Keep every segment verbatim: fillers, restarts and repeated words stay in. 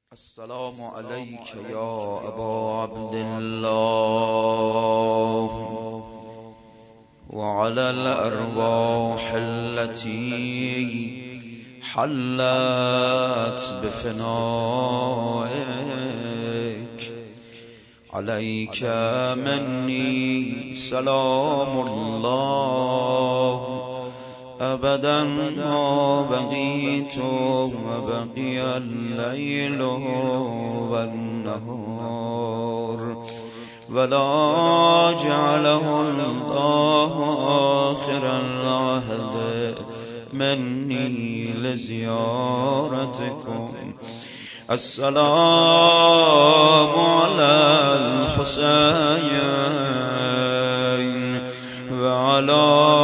السلام عليك يا أبا عبد الله وعلى الأرواح التي حلت بفنائك. عليك مني سلام الله أبدا ما بقيت وبقي الليل والنهار، ولا جعله الله آخر العهد مني لزيارتكم. السلام على الحسين وعلى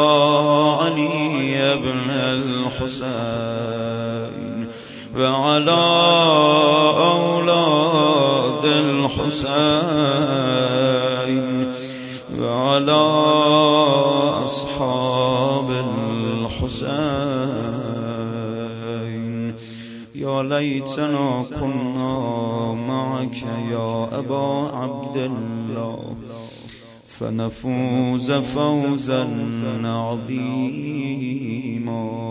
علي بن الحسين وعلى أولاد الحسين وعلى أصحاب الحسين. يا ليتنا كنا معك يا أبا عبد الله فنفوز فوزا عظيما.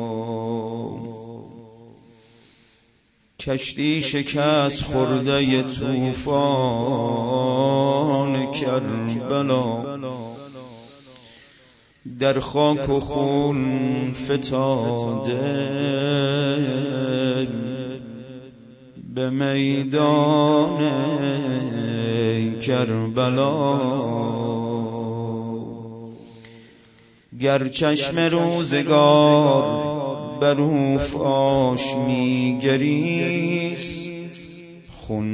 کشتی شکست خورده طوفان کربلا، در خاک و خون فتاده به میدان کربلا. گر چشم روزگار بر فاش میگریست، خون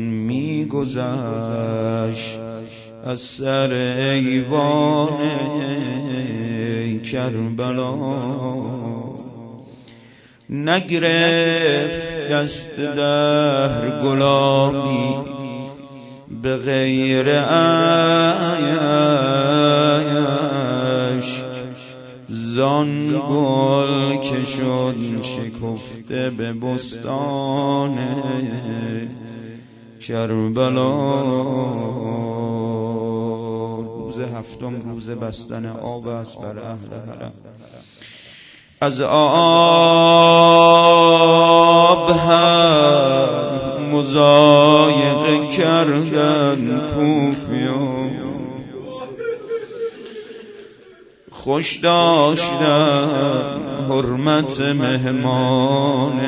میگذشت از سر ایوان کربلا. نگرفت دست دهر گلابی به غیر عیش، زان گل که شد شکفته به بستان کربلا. روز هفتم روز بستن آب است بر اهل حرم. از آب هم مضایقه کردن کوفیان، خوش داشتن حرمت مهمان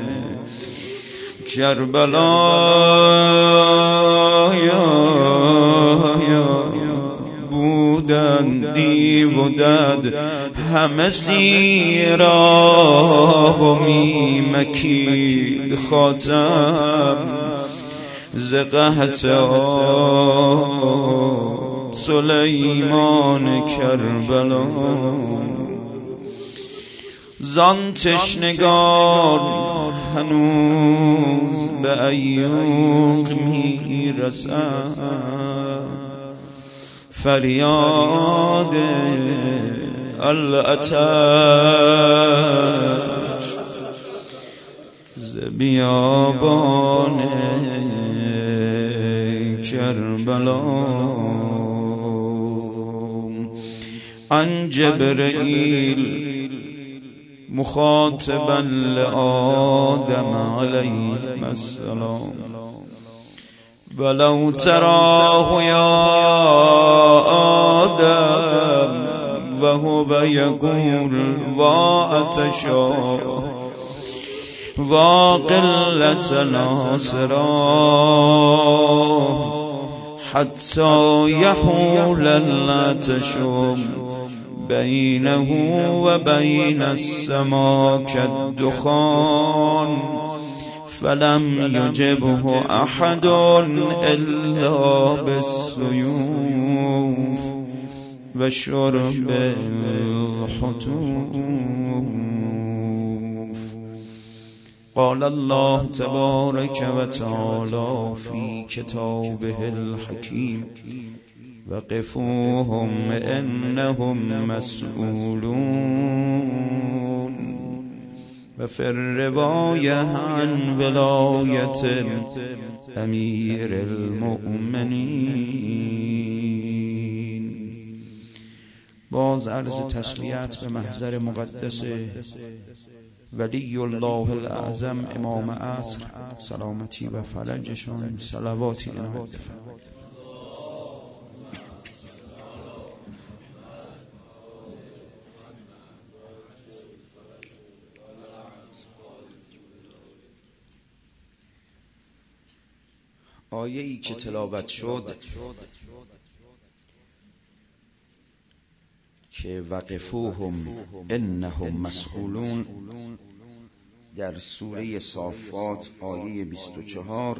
کربلا. بودن دیو و دد همه سیراب و میمکید خاتم ز قحط سلیمان کربلا. زان تشنگان هنوز به ایوق میرسند، فریاد العطش ز بیابان کربلا. عن جبرئیل مخاطبا لآدم علیه السلام، ولو تراه یا آدم وهو یقول وعطشا وقلت ناصرا حتی یحول العطش بینه و بین السما کالدخان، فلم یجبه احد الا بالسیوف و شرب الحتوف. قال الله تبارك وتعالى في كتابه الحكيم وقفوهم انهم مسئولون. و فی الرواية عن ولایت امیر المؤمنین. باز عرض تسلیت به محضر مقدس ولی الله الاعظم امام عصر، سلامتی و فرجشان، صلواتی عنایت فرمایید. آیه ای که تلاوت شد که وقفوهم انهم مسئولون، در سوره صافات آیه بیست و چهار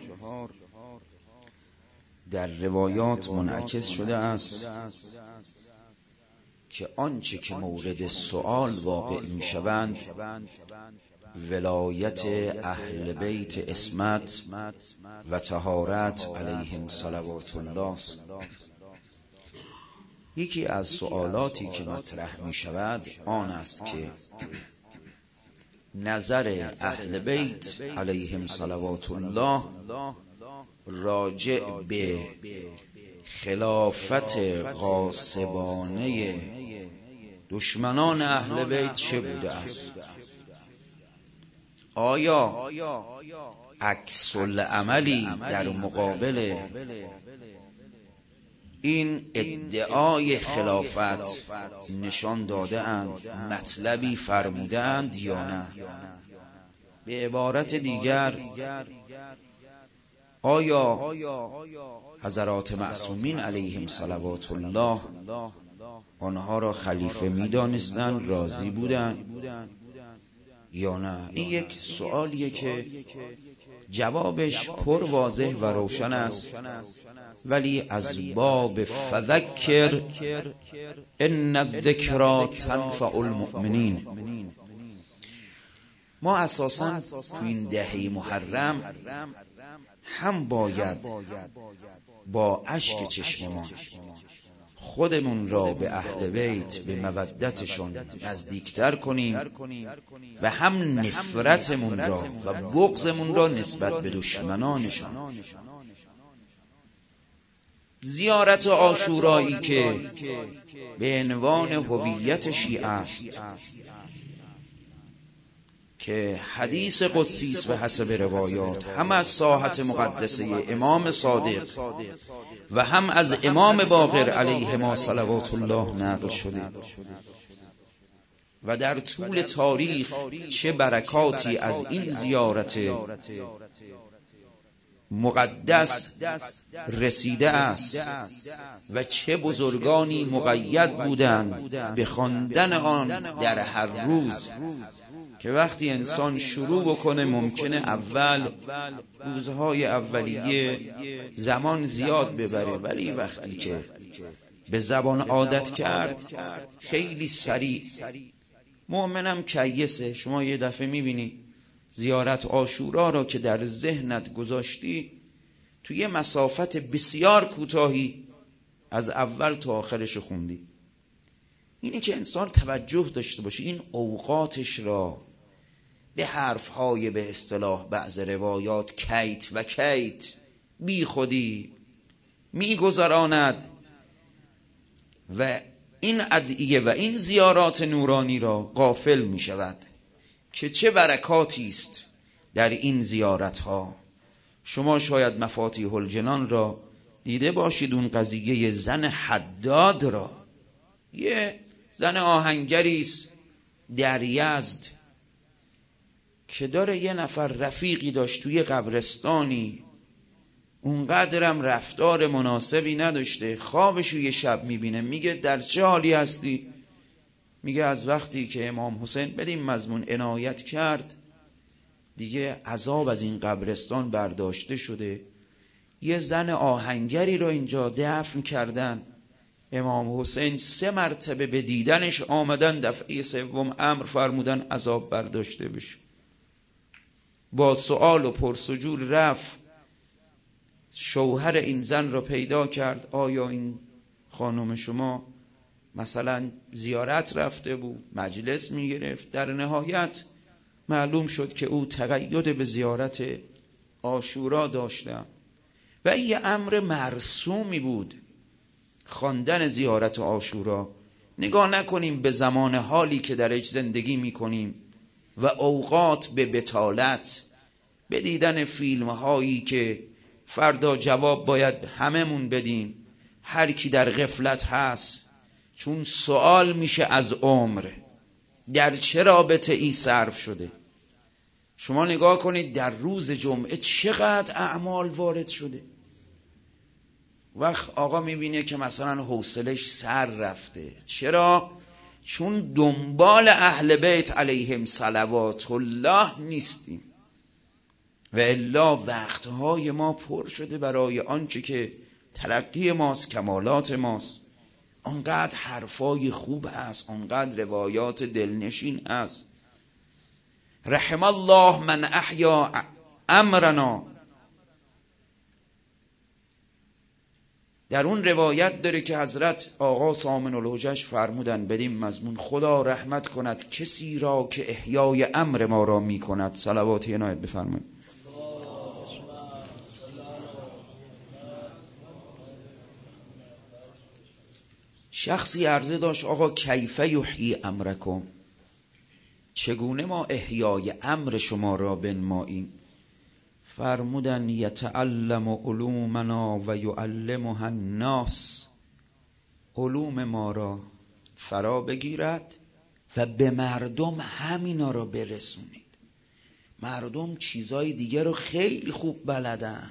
در روایات منعکس شده است که آنچه که مورد سؤال واقع می شوند ولایت اهل بیت عصمت و طهارت علیهم صلوات الله است. یکی از سؤالاتی که مطرح می شود آن است که نظر اهل بیت علیهم صلوات الله راجع به خلافت غاصبانه دشمنان اهل بیت چه بوده است؟ آیا عکس العملی در مقابل این ادعای خلافت نشان داده اند، مطلبی فرموده اند یا نه؟ به عبارت دیگر آیا حضرات معصومین علیهم صلوات الله آنها را خلیفه می دانستند، راضی بودند یا نه؟ این یک سوالیه که جوابش پر واضح و روشن است، ولی از باب فذکر ان الذکری تنفع المؤمنین. ما اساساً تو این دهه محرم هم باید با اشک چشممان خودمون را به اهل بیت به مودتشون نزدیکتر کنیم و هم نفرتمون را و بغضمون را نسبت به دشمنانشان. زیارت عاشورایی که به عنوان هویت شیعه است، که حدیث قدسی است به حسب روایات، هم از ساحت مقدسه امام صادق و هم از امام باقر علیهما صلوات الله نقل شده و در طول تاریخ چه برکاتی از این زیارت مقدس رسیده است و چه بزرگانی مقید بودند به خواندن آن در هر روز، که وقتی انسان شروع بکنه ممکنه اول روزهای اولیه زمان زیاد ببره، ولی وقتی که به زبان عادت کرد خیلی سریع. مؤمنم کیسه. شما یه دفعه میبینی زیارت عاشورا را که در ذهنت گذاشتی توی یه مسافت بسیار کوتاهی از اول تا آخرش خوندی. اینی که انسان توجه داشته باشه این اوقاتش را به حرفهای به اصطلاح بعض روایات کیت و کیت بی خودی میگذراند و این ادعیه و این زیارات نورانی را غافل می شود که چه برکاتی است در این زیارت ها. شما شاید مفاتیح الجنان را دیده باشید، اون قضیه زن حداد را. یه زن آهنگری است در یزد که داره یه نفر رفیقی داشت توی قبرستانی، اونقدرم رفتار مناسبی نداشته. خوابشو یه شب میبینه، میگه در چه حالی هستی؟ میگه از وقتی که امام حسین بدین مضمون عنایت کرد دیگه عذاب از این قبرستان برداشته شده. یه زن آهنگری رو اینجا دفن کردن. امام حسین سه مرتبه به دیدنش آمدن، دفعه سوم امر فرمودن عذاب برداشته بشه. با سؤال و پرسجور رفت، شوهر این زن را پیدا کرد. آیا این خانم شما مثلا زیارت رفته بود، مجلس می گرفت؟ در نهایت معلوم شد که او تقید به زیارت عاشورا داشتن و این یه امر مرسومی بود، خواندن زیارت عاشورا. نگاه نکنیم به زمان حالی که درش زندگی میکنیم و اوقات به بطالت، به دیدن فیلم هایی که فردا جواب باید هممون بدیم، هر کی در غفلت هست، چون سوال میشه از عمر در چه رابطه ای صرف شده. شما نگاه کنید در روز جمعه چقدر اعمال وارد شده. وقت آقا میبینه که مثلا حوصلش سر رفته. چرا؟ چون دنبال اهل بیت علیهم صلوات الله نیستیم و الا وقتهای ما پر شده برای آنچه که ترقی ماست، کمالات ماست. آنقدر حرفای خوب هست، آنقدر روایات دلنشین هست. رحم الله من احیا امرنا. در اون روایت داره که حضرت آقا سامن الحجج فرمودن بدین مضمون: خدا رحمت کند کسی را که احیای امر ما را می کند. صلوات عنایت بفرمایید. شخصی عرضه داشت آقا کیف یحیی امرکم، چگونه ما احیای امر شما را بنماییم؟ فرمودن یتعلم علومنا و یعلمها الناس، علوم ما را فرا بگیرد و به مردم همینا را برسونید. مردم چیزای دیگه رو خیلی خوب بلدن،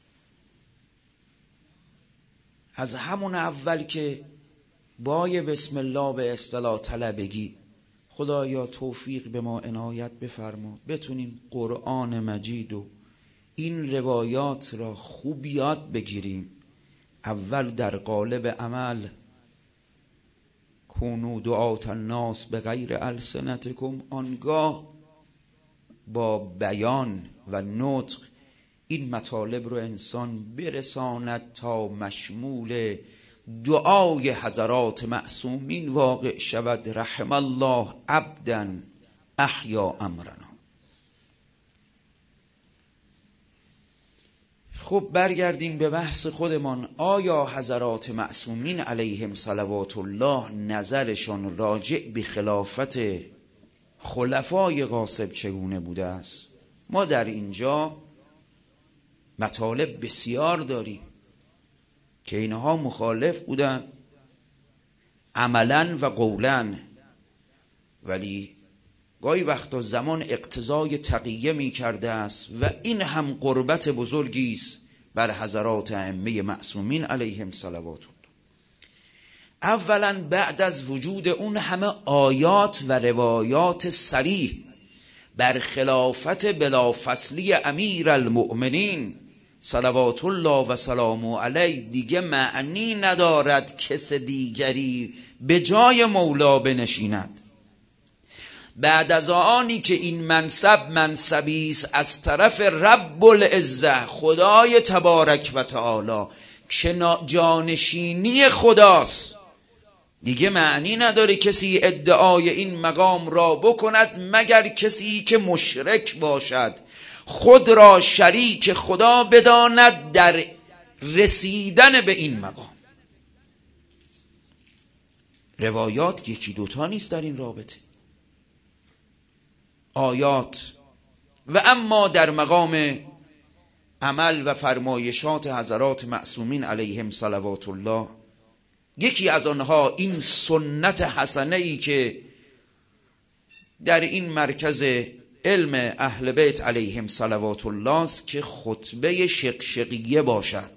از همون اول که بای بسم الله به اصطلاح طلبگی، خدایا توفیق به ما عنایت بفرما بتونیم قرآن مجید و این روایات را خوب یاد بگیریم. اول در قالب عمل، کونوا دعاة الناس به غیر السنتکم، آنگاه با بیان و نطق این مطالب رو انسان برساند تا مشمول دعای حضرات معصومین واقع شود: رحم الله عبدا احیا امرنا. خب برگردیم به بحث خودمان. آیا حضرات معصومین علیهم صلوات الله نظرشان راجع به خلافت خلفای غاصب چگونه بوده است؟ ما در اینجا مطالب بسیار داریم که اینها مخالف بودن عملا و قولا، ولی گاهی وقتا زمان اقتضای تقیه می کرده است و این هم قربت بزرگی است بر حضرات ائمه معصومین علیهم صلوات الله. اولا بعد از وجود اون همه آیات و روایات صریح بر خلافت بلافصلی امیر المؤمنین صلوات الله و سلامه علیه، دیگه معنی ندارد کس دیگری به جای مولا بنشیند. بعد از آنی که این منصب منصبی است از طرف رب العزه، خدای تبارک و تعالی، که جانشینی خداست، دیگه معنی نداره کسی ادعای این مقام را بکند مگر کسی که مشرک باشد، خود را شریک خدا بداند در رسیدن به این مقام. روایات یکی دوتا نیست در این رابطه، آیات. و اما در مقام عمل و فرمایشات حضرات معصومین علیهم صلوات الله، یکی از آنها این سنت حسنه ای که در این مرکز علم اهل بیت علیهم صلوات الله است که خطبه شقشقیه باشد.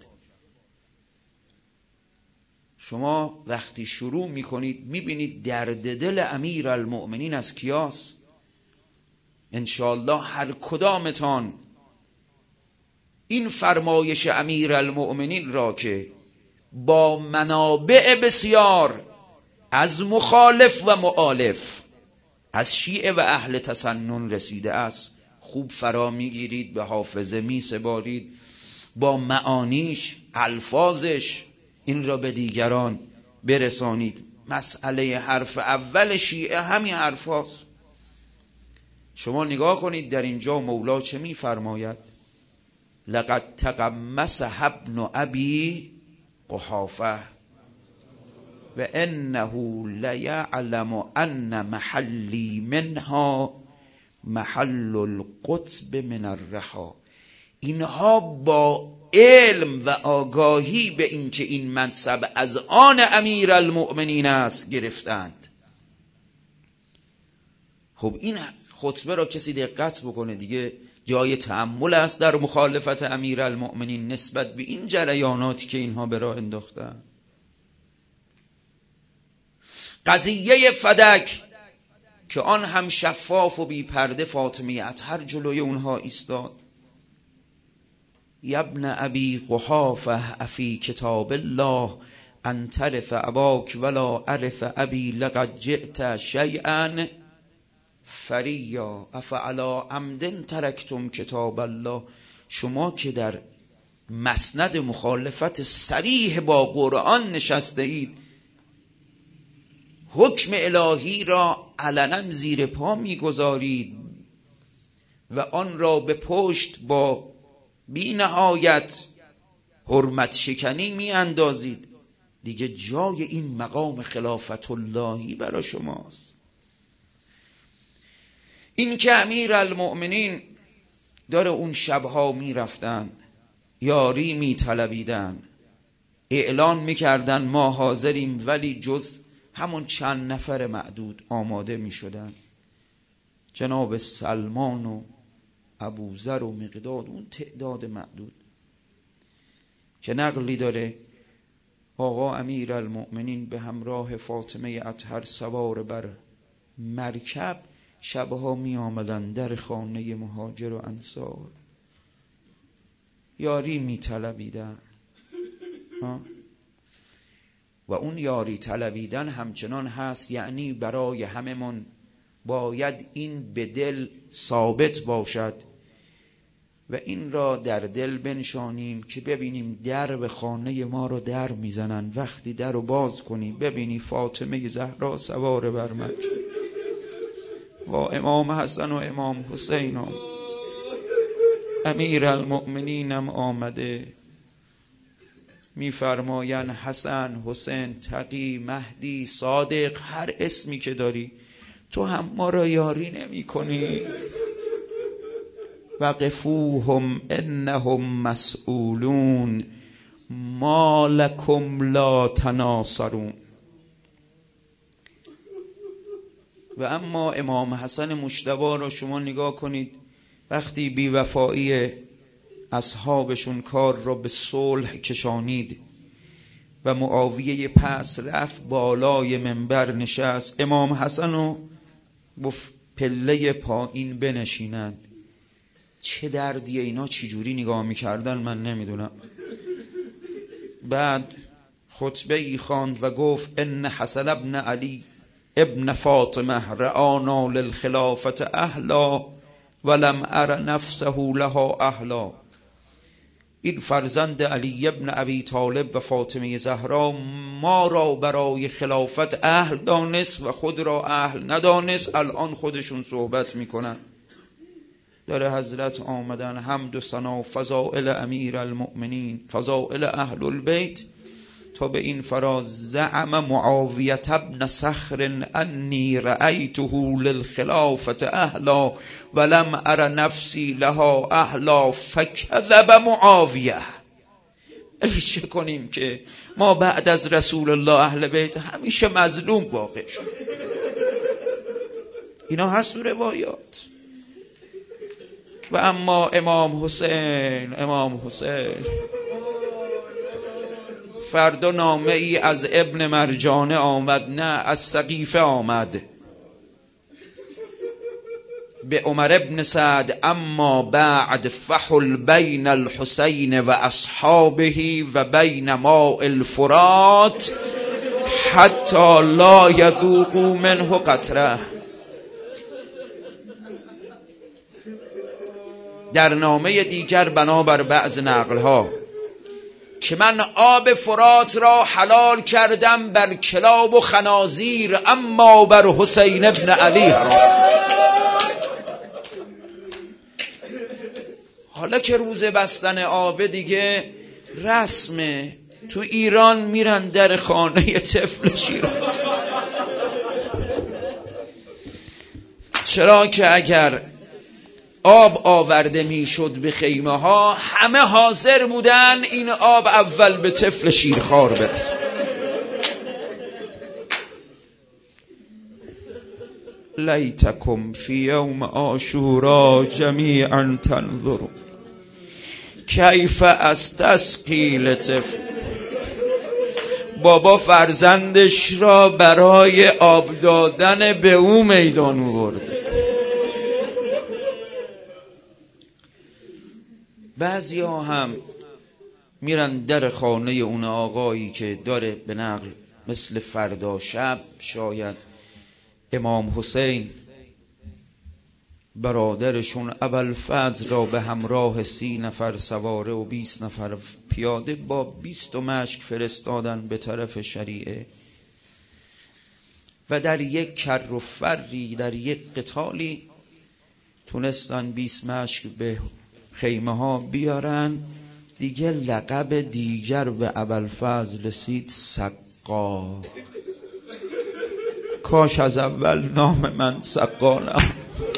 شما وقتی شروع میکنید میبینید درد دل امیر المؤمنین از کیاست. انشاءالله هر کدامتان این فرمایش امیر المؤمنین را که با منابع بسیار از مخالف و مؤالف، از شیعه و اهل تسنن رسیده است، خوب فرا میگیرید، به حافظه میسپارید، با معانیش، الفاظش این را به دیگران برسانید. مسئله حرف اول شیعه همین حرف هاست. شما نگاه کنید در اینجا مولا چه می‌فرماید؟ لقد تقمص ابن ابی قحافه و انه لیعلم ان محلی منها محل القطب من الرحا. اینها با علم و آگاهی به اینکه این منصب از آن امیر المؤمنین است گرفتند. خب این خطبه را کسی دقت بکنه دیگه جای تأمل است در مخالفت امیر المؤمنین نسبت به این جریاناتی که اینها به راه انداختند. قضیه فدک که آن هم شفاف و بی پرده فاطمه اطهر جلوی اونها ایستاد. ابن ابی قحافه افی کتاب الله ان ترث اباک ولا ارث ابی لقد جئت شیئا فریا افعلا عمد ترکتم کتاب الله. شما که در مسند مخالفت صریح با قرآن نشسته اید، حکم الهی را علنا زیر پا میگذارید و آن را به پشت با بی نهایت حرمت شکنی می اندازید. دیگه جای این مقام خلافت اللهی برای شماست. این که امیر المؤمنین داره اون شبها می رفتن، یاری می طلبیدن، اعلان می کردن ما حاضریم، ولی جز همون چند نفر معدود آماده می شدن. جناب سلمان و ابوذر و مقداد، اون تعداد معدود که نقلی داره آقا امیر المؤمنین به همراه فاطمه اطهر سوار بر مرکب شبها می آمدن در خانه مهاجر و انصار، یاری می طلبیدن. و اون یاری طلبیدن همچنان هست، یعنی برای هممون باید این به دل ثابت باشد و این را در دل بنشانیم که ببینیم در به خانه ما رو در میزنن، وقتی در رو باز کنیم ببینی فاطمه زهرا سوار بر مرکب و امام حسن و امام حسین و امیر المؤمنینم آمده. میفرماین حسن، حسین، تقی، مهدی، صادق، هر اسمی که داری، تو هم ما را یاری نمی کنی. وقفوهم انهم مسئولون ما لکم لا تناصرون. و اما امام حسن مجتبی را شما نگاه کنید، وقتی بی‌وفایی اصحابشون کار را به صلح کشانید و معاویه پس رفت بالای منبر نشست، امام حسن رو گفت پله پایین بنشینند. چه دردیه اینا چجوری نگاه میکردن من نمیدونم. بعد خطبه ای خواند و گفت ان حسن ابن علی ابن فاطمه رعانا للخلافت اهلا ولم ار نفسه لها اهلا. این فرزند علی ابن ابی طالب و فاطمه زهرا ما را برای خلافت اهل دانست و خود را اهل ندانست. الان خودشون صحبت میکنن. در حضرت آمدن حمد و ثنا فضائل امیر المؤمنین، فضائل اهل البیت، تا به این فراز زعم معاویه ابن صخر انی رأیته للخلافت اهلا ولم ار نفسی لها اهلا فکذب معاویه. چه کنیم که ما بعد از رسول الله اهل بیت همیشه مظلوم واقع شد. اینا هست تو روایات. و اما امام حسین، امام حسین فردا نامه ای از ابن مرجانه آمد، نه از سقیفه آمد، به عمر ابن سعد اما بعد فحل بین الحسین و اصحابه و بین ماء الفرات حتی لا یذوقوا منه قطره. در نامه دیگر بنابر بعض نقلها که من آب فرات را حلال کردم بر کلاب و خنازیر اما بر حسین ابن علی حرام. حالا که روز بستن آب دیگه رسمه، تو ایران میرن در خانه طفل شیرخوار. چرا که اگر آب آورده میشد به خیمه ها، همه حاضر بودن این آب اول به طفل شیرخوار برسه. لیتکم فی یوم عاشورا جمیعا تنظرون کیف استسقی لطفل. بابا فرزندش را برای آب دادن به او میدان آورد. بعضی ها هم میرن در خانه اون آقایی که داره به نقل مثل فردا شب شاید امام حسین برادرشون ابوالفضل را به همراه سی نفر سواره و بیست نفر پیاده با بیست و مشک فرستادن به طرف شریعه و در یک کر و فری، در یک قتالی تونستن بیست مشک به خیمه ها بیارن. دیگه لقب دیگر به ابوالفضل رسید، سقا. کاش از اول نام من سقا نبود.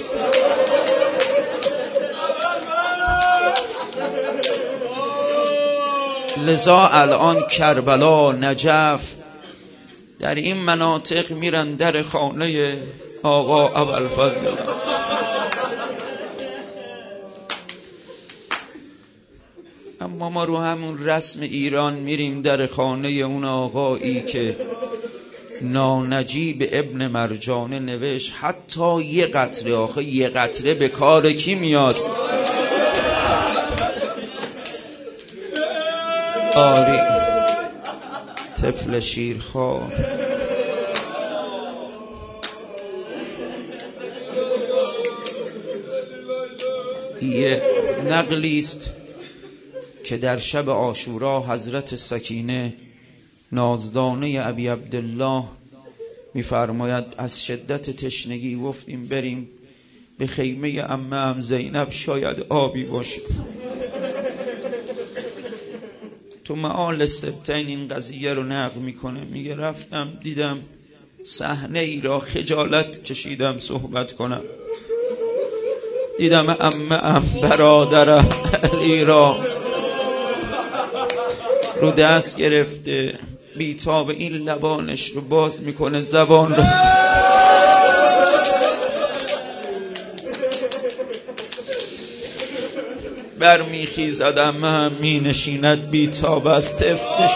لذا الان کربلا، نجف، در این مناطق میرن در خانه آقا ابوالفضل. اما ما رو همون رسم ایران میریم در خانه اون آقایی که نانجیب ابن مرجانه نوشت حتی یه قطره، آخه یه قطره به کار کی میاد؟ آری طفل شیرخوار. یه نقلی است که در شب عاشورا حضرت سکینه نازدانه ابی عبدالله میفرماید از شدت تشنگی گفتیم بریم به خیمه عمه‌ام زینب شاید آبی باشه. تو معال سبتین این قضیه رو نقل میکنه، میگه رفتم دیدم صحنه ای را خجالت کشیدم صحبت کنم. دیدم عمه‌ام برادرم علی را رو دست گرفته، بیتاب این لبانش رو باز میکنه، زبان رو برمیخیزد، عمه‌ام می نشیند بیتاب از طفلش.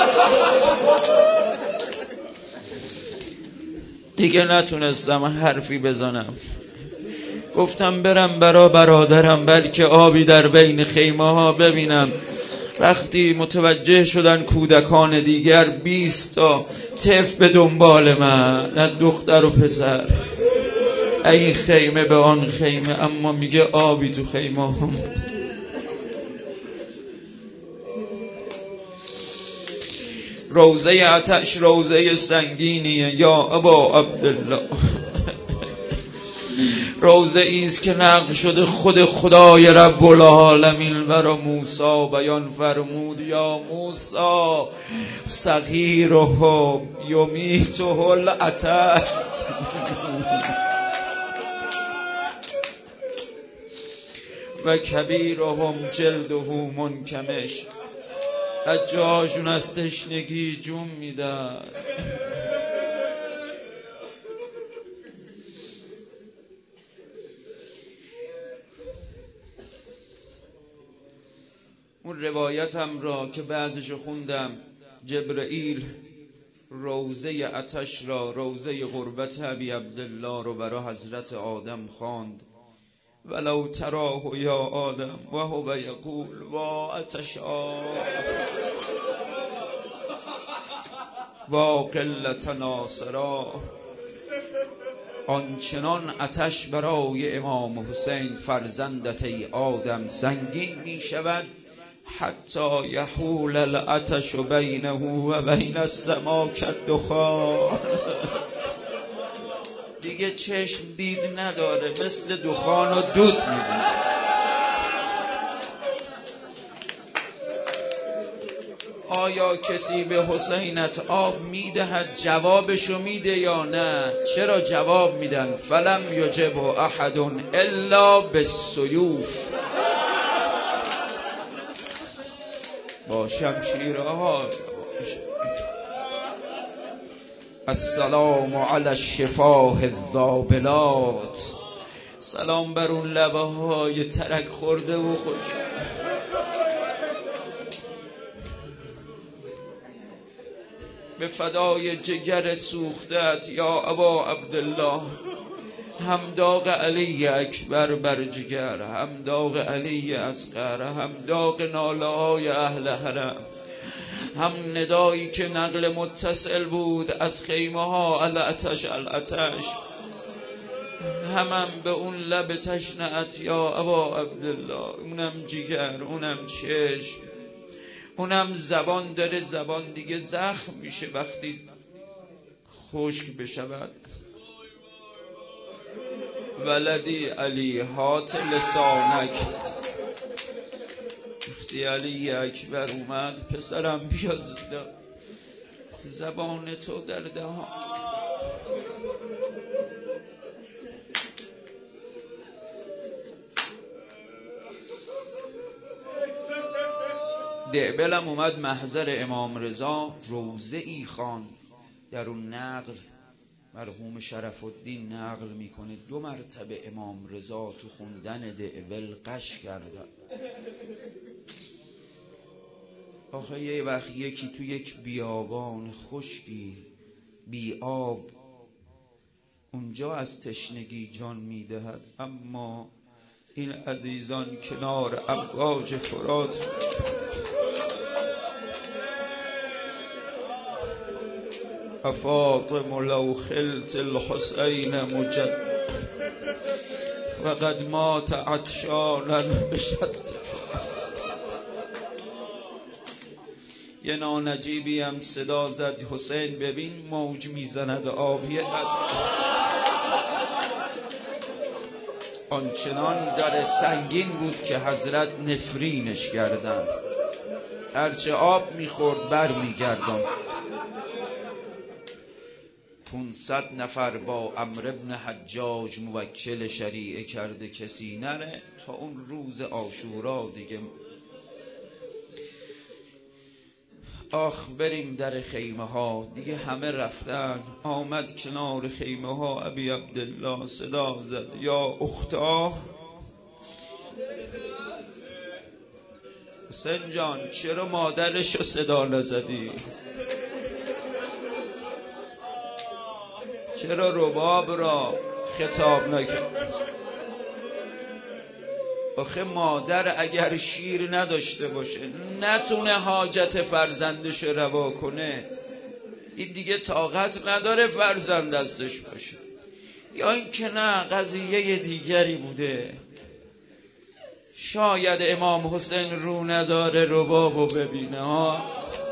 دیگه نتونستم حرفی بزنم، گفتم برم برا برادرم بلکه آبی در بین خیمه ها ببینم. وقتی متوجه شدن کودکان دیگر، بیست تا طفل به دنبال من، نه دختر و پسر، این خیمه به آن خیمه، اما میگه آبی تو خیمه هم. روزه آتش روزه سنگینیه یا ابا عبدالله. روزه ایست که نقل شده خود خدای رب العالمین برا موسی بیان فرمود، یا موسی صغیرهم یمیته العطش و کبیرهم جلده منکمش. از جاشون از تشنگی جون میدن. اون روایتم را که بعضش خوندم، جبرئیل روزه آتش را، روزه غربت ابی عبدالله رو برای حضرت آدم خواند. ولو تراه یا آدم و هو یقول وا آتشا وا قلت ناصرا. آنچنان آتش برای امام حسین فرزندت ای آدم سنگین می شود حتی یحول العطش بینه و بین السما کالدخان. دیگه چشم دید نداره، مثل دخان و دود میبینه. آیا کسی به حسینت آب میدهد جوابشو میده یا نه؟ چرا جواب میدن؟ فلم یجب احد الا بالسیوف، با شمشیرها. السلام علی الشفاه الذابلات، سلام بر اون لبه های ترک خورده و خوش. به فدای جگر سوختت یا ابا عبدالله، هم داغ علی اکبر بر جگر، هم داغ علی اصغر، هم داغ ناله های اهل حرم، هم ندایی که نقل متصل بود از خیمه ها الاتش الاتش، همم به اون لب تشنعت یا ابا عبدالله. اونم جگر، اونم چشم، اونم زبان داره. زبان دیگه زخم میشه وقتی خشک بشود. ولدی علی هات لسانک، وقتی علی اکبر اومد پسرم بیا زبان تو در دهان. دعبلم اومد محضر امام رضا، روزه ای خوان. در اون نقل مرحوم شرف الدین نقل میکنه دو مرتبه امام رضا تو خوندن دعبل قش کرده. آخه یه وقت یکی تو یک بیابان خشکی بی آب اونجا از تشنگی جان میدهد، اما این عزیزان کنار امواج فرات فاطم لو خلت الحسین مجد وقد مات عطشانا بشد. یه نانجیبی هم صدا زد حسین ببین موج میزند آبیه. آنچنان در سنگین بود که حضرت نفرینش کردن، هرچه آب میخورد بر میگردن. پونصد نفر با عمرو ابن حجاج موکل شریعه کرده کسی نره تا اون روز عاشورا دیگه. آخ بریم در خیمه ها، دیگه همه رفتن. آمد کنار خیمه ها ابی عبدالله صدا زد یا اختا. حسین جان چرا مادرشو صدا نزدی؟ چرا رباب را خطاب نکرد؟ آخه مادر اگر شیر نداشته باشه نتونه حاجت فرزندش روا کنه، این دیگه طاقت نداره فرزند دستش باشه. یا این که نه قضیه دیگری بوده، شاید امام حسین رو نداره ربابو ببینه ها.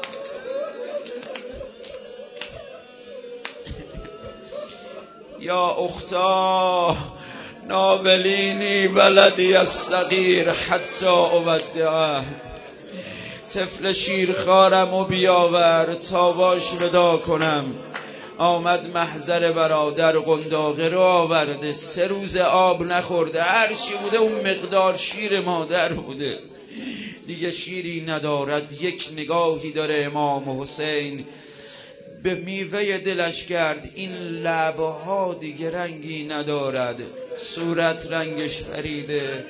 یا اختا ناولینی بلدی الصغیر حتی اودعه، طفل شیرخوارم و بیاور تا باش ودا کنم. آمد محضر برادر قنداقه رو آورده، سه روز آب نخورده، هر چی بوده اون مقدار شیر مادر بوده، دیگه شیری ندارد. یک نگاهی داره امام حسین به میوه دلش کرد، این لبها دیگه رنگی ندارد، صورت رنگش پریده،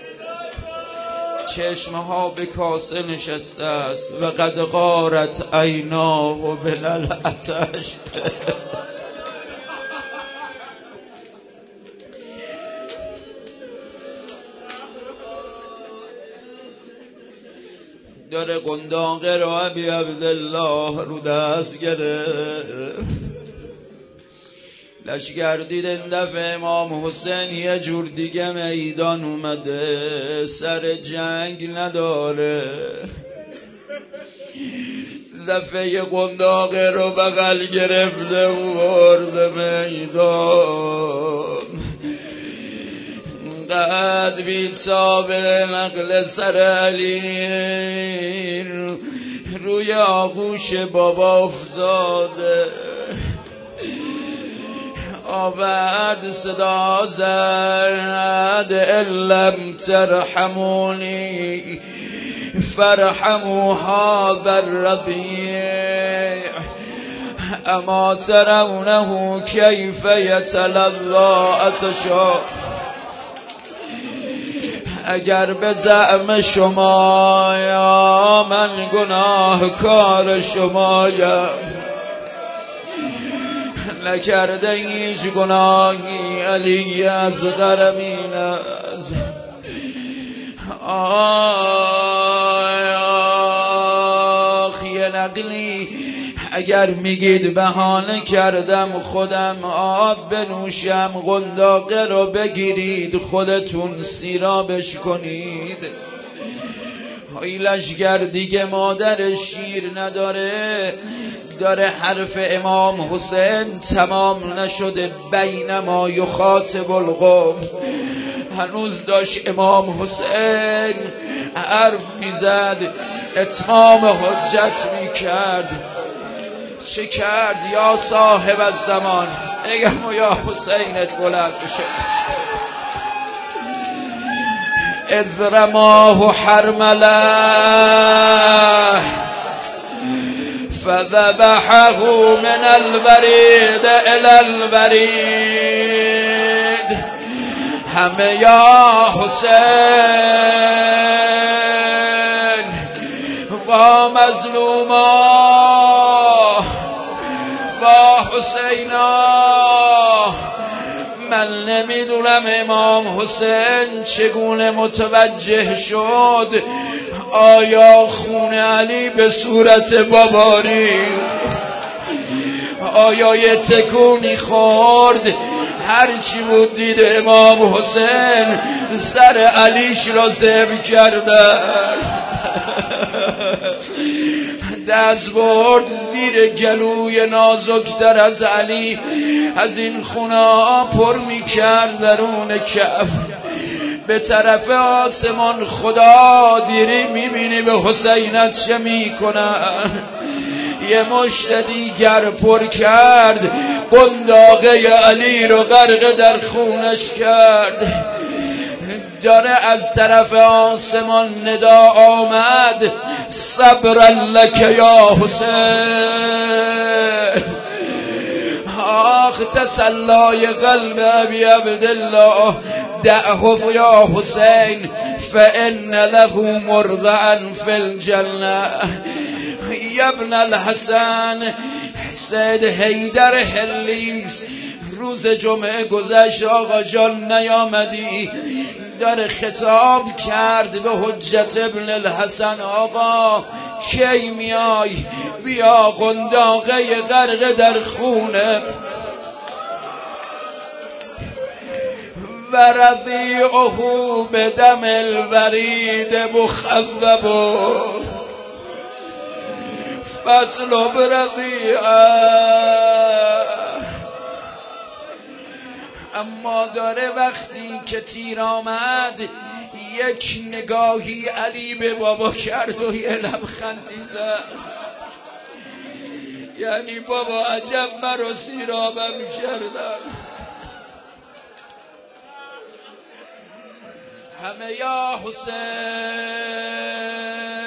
چشمها به کاسه نشسته است و قد غارت عیناه من العطش. داره قنداقه رو ابی عبدالله رو دست گرفت. لشگر دیدن دفعه امام حسین یه جور دیگه میدان اومده، سر جنگ نداره. دفعه قنداقه رو بغل گرفته و برده میدان. قد بیتاب نقل سر علی رو روی آغوش بابا افتاده، آورد صدا زد علم ترحمونی فرحموا هذا الرضیع اما ترونه کیف یتلظی عطشا. اگر به زعم شما یا من گناهکار شمایم، نکرده هیچ گناهی علی از غرمین است. آخ یه نقلی اگر میگید بهانه کردم خودم آب بنوشم، قنداقه رو بگیرید خودتون سیرابش کنید. ای لشگر دیگه مادر شیر نداره، داره حرف امام حسین تمام نشده. بینما یخاطب القوم، هنوز داشت امام حسین حرف میزد، اتمام حجت میکرد. چه کرد یا صاحب الزمان؟ بگم یا حسینت بلند بشه. اذ رماه حرمله فذبحه من الورید الى الورید. همه یا حسین با مظلوما با حسینا. من نمیدونم امام حسین چگونه متوجه شد. آیا خون علی به صورت باباری؟ آیا یه تکونی خورد؟ هرچی بود دید امام حسین سر علیش را ذبح کردن. دست برد زیر گلوی نازکتر از علی، از این خونه پر می کرد درون کف. به طرف آسمان خدا دیری می بینی به حسینت چه می کنن. یه مشت دیگر پر کرد، قنداقه علی رو غرق در خونش کرد. داره از طرف آسمان ندا آمد، صبر لک یا حسین. آخ تسلای قلب ابی عبدالله، دعه یا حسین فان له مرضعا فی الجنه. یا ابن الحسن، سید حیدر حلیز روز جمعه گذشت آقا جان نیامدی. داره خطاب کرد به حجت ابن الحسن، آقا کی میای؟ بیا قنداقه غرق در خونه. و رضیعه بدم الورید مخضب فاطلب رضیعه. اما داره وقتی که تیر آمد یک نگاهی علی به بابا کرد و یه لبخندی زد. یعنی بابا عجب مرا سیرابم کردن. همه یا حسین